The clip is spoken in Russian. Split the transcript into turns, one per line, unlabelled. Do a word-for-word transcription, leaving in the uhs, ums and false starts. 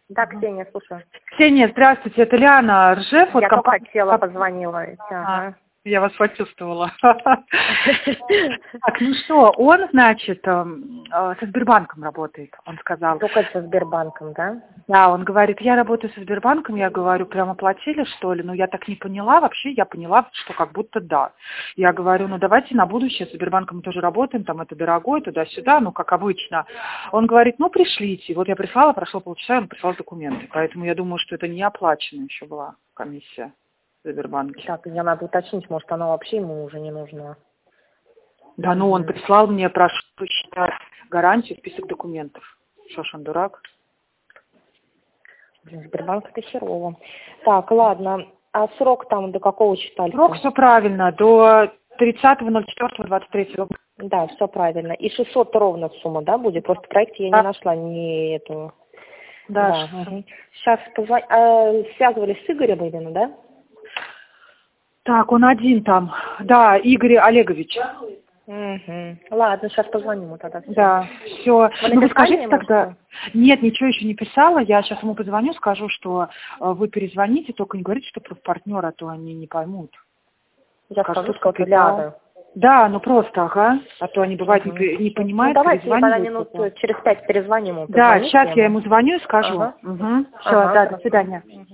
Да, Ксения, слушаю.
Ксения, здравствуйте, это Лиана Ржев.
Я только хотела, позвонила. Ага.
Я вас почувствовала. Так, ну что, он, значит, со Сбербанком работает, он сказал.
Только со Сбербанком, да?
Да, он говорит, я работаю со Сбербанком, я говорю, прямо платили, что ли? Ну, я так не поняла, вообще я поняла, что как будто да. Я говорю, ну, давайте на будущее с Сбербанком мы тоже работаем, там это дорогой, туда-сюда, ну, как обычно. Он говорит, ну, пришлите. Вот я прислала, прошло полчаса, он прислал документы. Поэтому я думаю, что это не оплачена еще была комиссия в Сбербанке.
Так, мне надо уточнить, может, она вообще ему уже не нужна.
Да, ну, он прислал мне, прошу посчитать гарантию, список документов. Что ж, он дурак?
Блин, Сбербанк это херово. Так, ладно. А срок там до какого числа?
Срок все правильно, до тридцатого ноль четвёртого двадцать третьего.
Да, все правильно. И шестьсот ровно сумма, да, будет? Просто в проекте я
да.
не нашла ни этого.
Да.
да угу. Сейчас позвон... а, связывались с Игорем именно, да?
Так, он один там. Да, Игорь Олегович.
Угу. Ладно, сейчас позвоним ему тогда. Все.
Да, все. Ну, вы скажите
ему,
тогда... Что? Нет, ничего еще не писала. Я сейчас ему позвоню, скажу, что вы перезвоните, только не говорите, что про партнера, а то они не поймут.
Я скажу, что это Ляна.
Да, ну просто, ага. А то они, бывает, угу. не, не понимают.
Ну, давайте тогда минут через пять перезвоним ему.
Да, сейчас я ему звоню и скажу.
Ага.
Угу. Все,
ага,
да, до свидания.